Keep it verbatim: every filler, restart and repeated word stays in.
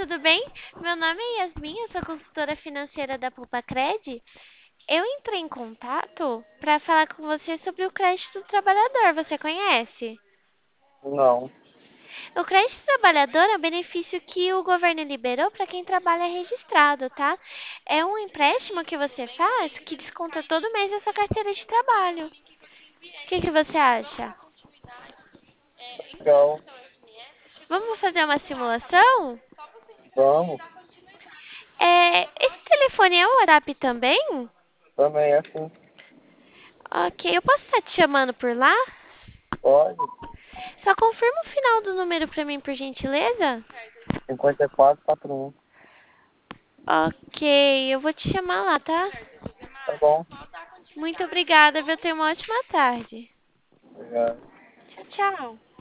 tudo bem? Meu nome é Yasmin, eu sou consultora financeira da Pulpacred. Eu entrei em contato para falar com você sobre o crédito do trabalhador. Você conhece? Não. O crédito do trabalhador é um benefício que o governo liberou para quem trabalha registrado, tá? É um empréstimo que você faz que desconta todo mês da sua carteira de trabalho. O que que você acha? Legal. Vamos fazer uma simulação? Vamos. É, esse telefone é o WhatsApp também? Também é assim. Ok, eu posso estar te chamando por lá? Pode. Só confirma o final do número pra mim, por gentileza? cinquenta e quatro, quatro um. Ok, eu vou te chamar lá, tá? Tá bom. Muito obrigada, viu? Tenha uma ótima tarde. Obrigado. Tchau, tchau.